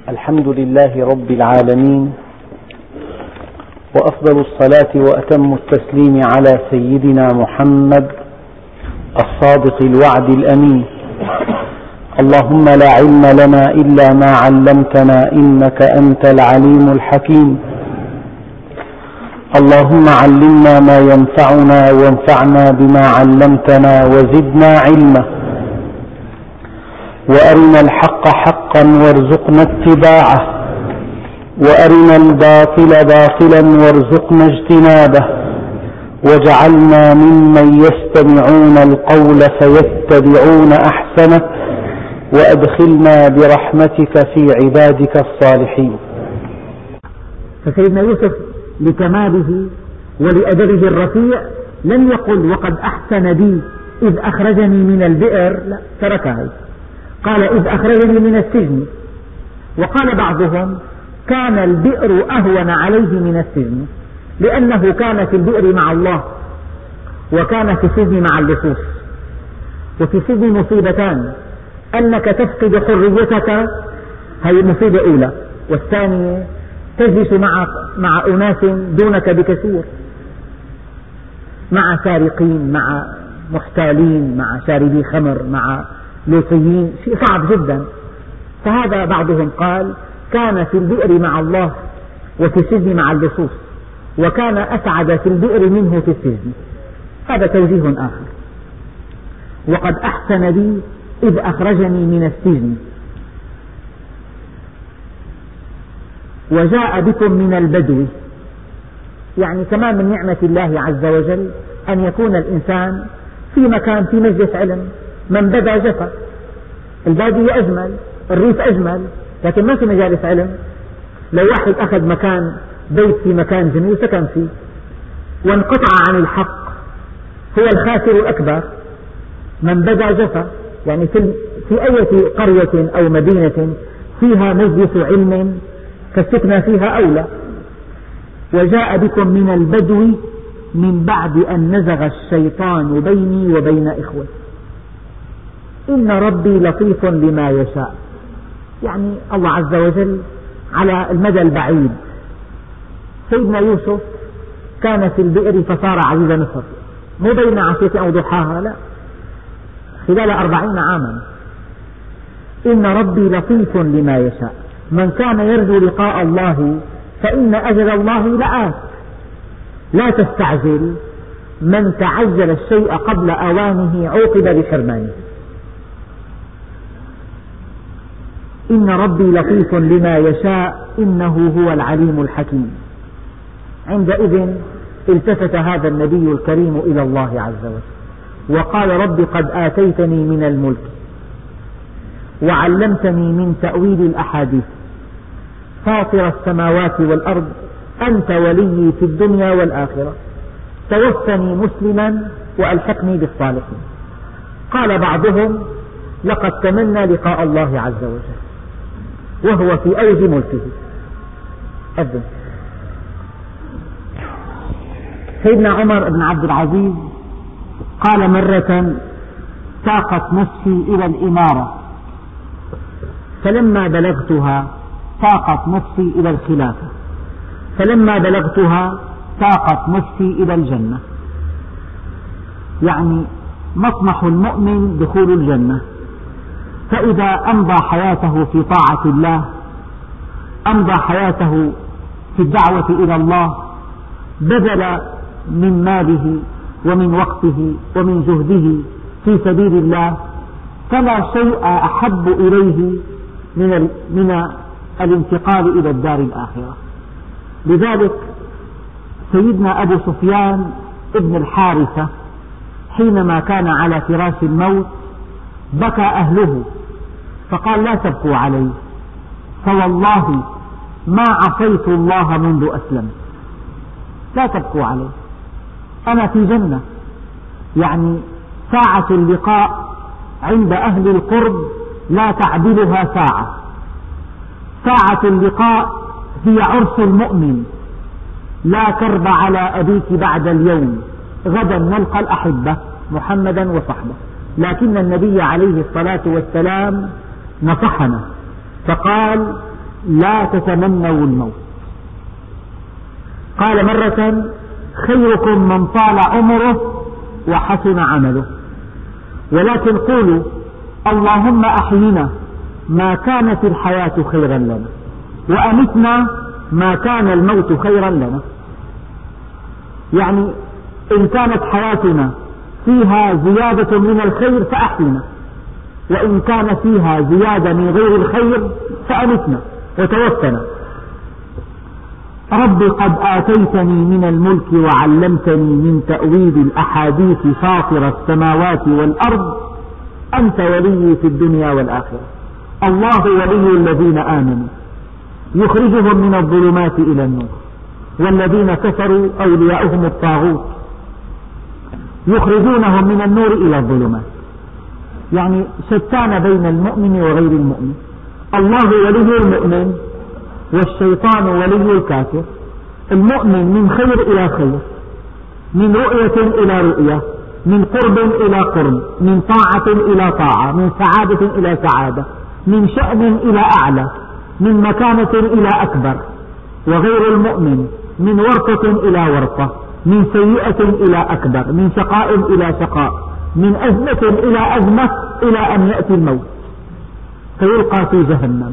الحمد لله رب العالمين، وأفضل الصلاة وأتم التسليم على سيدنا محمد الصادق الوعد الأمين. اللهم لا علم لنا إلا ما علمتنا إنك أنت العليم الحكيم. اللهم علمنا ما ينفعنا وانفعنا بما علمتنا وزدنا علما، وأرنا الحق حقا وارزقنا اتباعه، وأرنا الباطل باطلا وارزقنا اجتنابه، واجعلنا ممن يستمعون القول فيتبعون أحسنه، وأدخلنا برحمتك في عبادك الصالحين. فسيدنا يوسف لكماله ولأدبه الرفيع لم يقل وقد أحسن بي إذ أخرجني من البئر، لا، تركها، قال إذ أخرجني من السجن. وقال بعضهم كان البئر أهون عليه من السجن، لأنه كان في البئر مع الله وكان في السجن مع اللصوص. وفي السجن مصيبتان: أنك تفقد حريتك، هذه مصيبة أولى، والثانية تجلس مع أناس دونك بكثير، مع سارقين، مع محتالين، مع شاربي خمر، مع لوطيين، شيء صعب جدا. فهذا بعضهم قال كان في البئر مع الله وفي السجن مع اللصوص، وكان أسعد في البئر منه في السجن. هذا توجيه آخر. وقد أحسن بي إذ أخرجني من السجن وجاء بكم من البدو، يعني كمان من نعمة الله عز وجل أن يكون الإنسان في مكان، في مجلس علم. من بدا جفا، البادية أجمل، الريف أجمل، لكن ما في مجالس علم. لو واحد أخذ مكان، بيت في مكان جميل سكن فيه وانقطع عن الحق هو الخاسر الأكبر. من بدا جفا، يعني في أي قرية أو مدينة فيها مجلس علم فالسكنى فيها أولى. وجاء بكم من البدو من بعد أن نزغ الشيطان بيني وبين إخوتي إن ربي لطيف لما يشاء. يعني الله عز وجل على المدى البعيد. سيدنا يوسف كان في البئر فصار عزيز مصر، مو بين عشية أو ضحاها، لا، خلال 40 عاما. إن ربي لطيف لما يشاء. من كان يرجو لقاء الله فإن أجل الله لآت. لا تستعجل، من تعجل الشيء قبل أوانه عوقب بحرمانه. إن ربي لطيف لما يشاء إنه هو العليم الحكيم. عندئذ التفت هذا النبي الكريم إلى الله عز وجل وقال: رب قد آتيتني من الملك وعلمتني من تأويل الأحاديث، فاطر السماوات والأرض، أنت ولي في الدنيا والآخرة، توفني مسلما وألحقني بالصالحين. قال بعضهم: لقد تمنى لقاء الله عز وجل وهو في أوج ملكه. أذن. سيدنا عمر بن عبد العزيز قال مرة: ساقت نفسي إلى الإمارة، فلما بلغتها ساقت نفسي إلى الخلافة، فلما بلغتها ساقت نفسي إلى الجنة. يعني مطمح المؤمن دخول الجنة، فإذا أمضى حياته في طاعة الله، أمضى حياته في الدعوة إلى الله، بذل من ماله ومن وقته ومن جهده في سبيل الله، فلا شيء أحب إليه من الانتقال إلى الدار الآخرة. لذلك سيدنا أبو سفيان ابن الحارثة حينما كان على فراش الموت بكى أهله فقال: لا تبكوا علي، فوالله ما عصيت الله منذ أسلمت. لا تبكوا علي، أنا في جنة. يعني ساعة اللقاء عند أهل القرب لا تعدلها ساعة. ساعة اللقاء هي عرس المؤمن. لا كرب على أبيك بعد اليوم، غدا نلقى الأحبة محمدا وصحبه. لكن النبي عليه الصلاة والسلام نصحنا فقال: لا تتمنوا الموت. قال مرة: خيركم من طال عمره وحسن عمله، ولكن قولوا: اللهم أحينا ما كانت الحياة خيرا لنا، وأمتنا ما كان الموت خيرا لنا. يعني إن كانت حياتنا فيها زيادة من الخير فأحينا، وإن كان فيها زيادة من غير الخير فأمتنا وتوفنا. رب قد آتيتني من الملك وعلمتني من تأويل الأحاديث فاطر السماوات والأرض أنت ولي في الدنيا والآخرة. الله ولي الذين آمنوا يخرجهم من الظلمات إلى النور، والذين كفروا أولياؤهم الطاغوت يخرجونهم من النور إلى الظلمات. يعني شتان بين المؤمن وغير المؤمن. الله ولي المؤمن والشيطان ولي الكافر. المؤمن من خير إلى خير، من رؤية إلى رؤية، من قرب إلى قرب، من طاعة إلى طاعة، من سعادة إلى سعادة، من شأن إلى أعلى، من مكانة إلى أكبر. وغير المؤمن من ورطة إلى ورطة، من سيئة إلى أكبر، من شقاء إلى شقاء، من أزمة إلى أزمة، إلى أن يأتي الموت فيلقى في جهنم.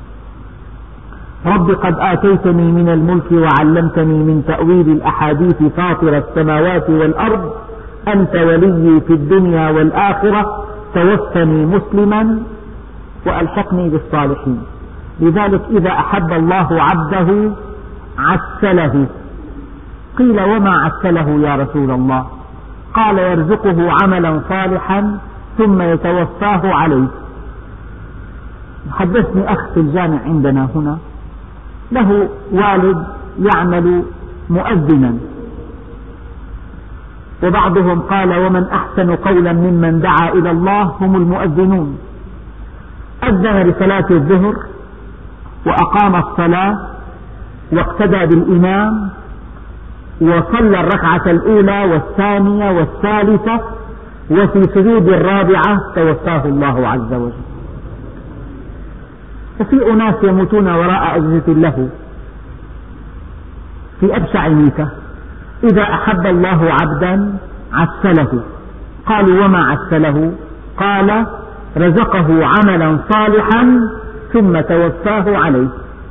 رب قد آتيتني من الملك وعلمتني من تأويل الأحاديث فاطر السماوات والأرض أنت ولي في الدنيا والآخرة توفني مسلما وألحقني بالصالحين. لذلك إذا أحب الله عبده عسله. قيل: وما عسله يا رسول الله؟ قال: يرزقه عملا صالحا ثم يتوفاه عليه. حدثني أخ في الجامع عندنا هنا له والد يعمل مؤذنا، وبعضهم قال: ومن أحسن قولا ممن دعا إلى الله هم المؤذنون. أذن لصلاة الظهر وأقام الصلاة واقتدى بالإمام وصلى الركعة الأولى والثانية والثالثة، وفي سجود الرابعة توفاه الله عز وجل. وفي أناس يموتون وراء أجهزة له في أبشع الميتة. إذا أحب الله عبدا عسله. قالوا: وما عسله؟ قال: رزقه عملا صالحا ثم توفاه عليه.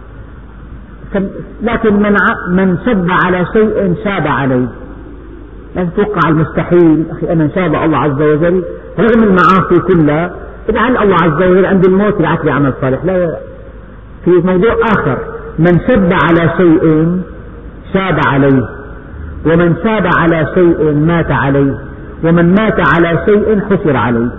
لكن من شب على شيء شاب عليه. لا تتوقع المستحيل. أخي أنا إن شاء الله عز وجل رغم المعاصي كلها لعل الله عز وجل عند الموت يبعث لي عمل صالح. لا، في موضوع آخر: من شب على شيء شاب عليه، ومن شاب على شيء مات عليه، ومن مات على شيء حشر عليه.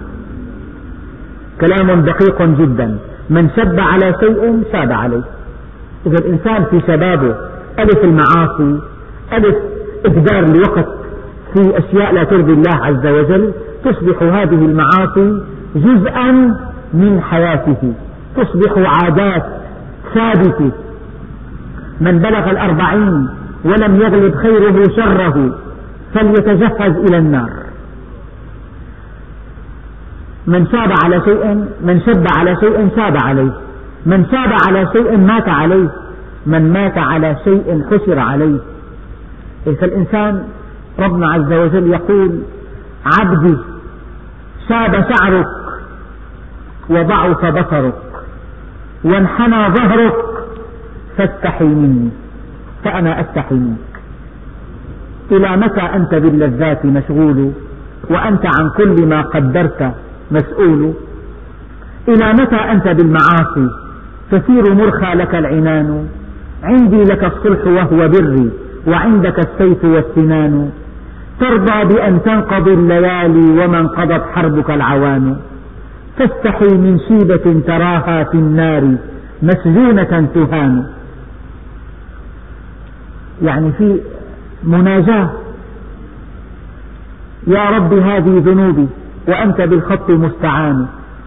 كلام دقيق جدا. من شب على شيء شاب عليه. إذا الإنسان في شبابه ألف المعاصي، ألف إهدار الوقت في أشياء لا ترضي الله عز وجل، تصبح هذه المعاصي جزءا من حياته، تصبح عادات ثابتة. من بلغ 40 ولم يغلب خيره شره فليتجهز إلى النار. من شاب على شيء شاب عليه، من شاب على شيء مات عليه، من مات على شيء حشر عليه. فالإنسان ربنا عز وجل يقول: عبدي شاب شعرك وضعف بصرك وانحنى ظهرك فاستحي مني فأنا أستحي منك. إلى متى أنت باللذات مشغول وأنت عن كل ما قدرت مسؤول؟ إلى متى أنت بالمعاصي تسير مرخى لك العنان؟ عندي لك الصلح وهو بري وعندك السيف والسنان. ترضى بأن تنقضي الليالي وما انقضت حربك العوان. تستحي من شيبة تراها في النار مسجونة تهان. يعني في مناجاة: يا رب هذه ذنوبي وأنت بالخط مستعان.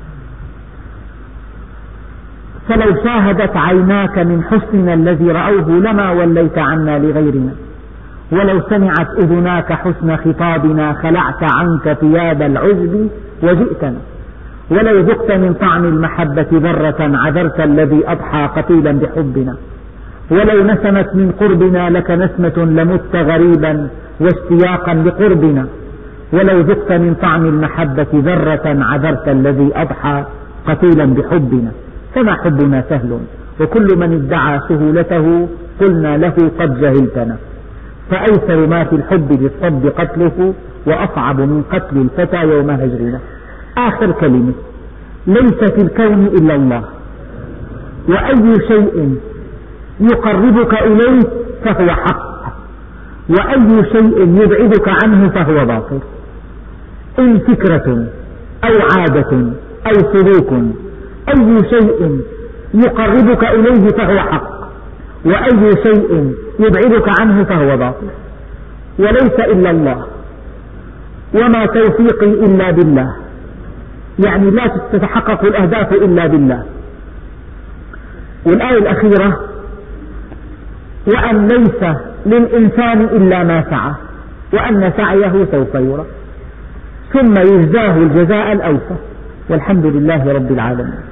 فلو شاهدت عيناك من حسننا الذي رأوه لما وليت عنا لغيرنا، ولو سمعت أذناك حسن خطابنا خلعت عنك ثياب العجب وجئتنا، ولو ذقت من طعم المحبة ذرة عذرت الذي أضحى قتيلا بحبنا، ولو نسمت من قربنا لك نسمة لمت غريبا واشتياقا لقربنا، ولو ذقت من طعم المحبة ذرة عذرت الذي أضحى قتيلا بحبنا. فما حبنا سهل، وكل من ادعى سهولته قلنا له قد جهلتنا، فأيسر ما في الحب للصد قتله، وأصعب من قتل الفتى يوم هجرنا. آخر كلمة: ليس في الكون إلا الله، وأي شيء يقربك إليه فهو حق، وأي شيء يبعدك عنه فهو باطل. إن فكرة أو عادة أو سلوك، أي شيء يقربك إليه فهو حق، وأي شيء يبعدك عنه فهو باطل. وليس إلا الله، وما توفيقي إلا بالله، يعني لا تتحقق الأهداف إلا بالله. والآية الأخيرة: وأن ليس للإنسان إلا ما سعى وأن سعيه سوف يرى ثم يجزاه الجزاء الأوفى. والحمد لله رب العالمين.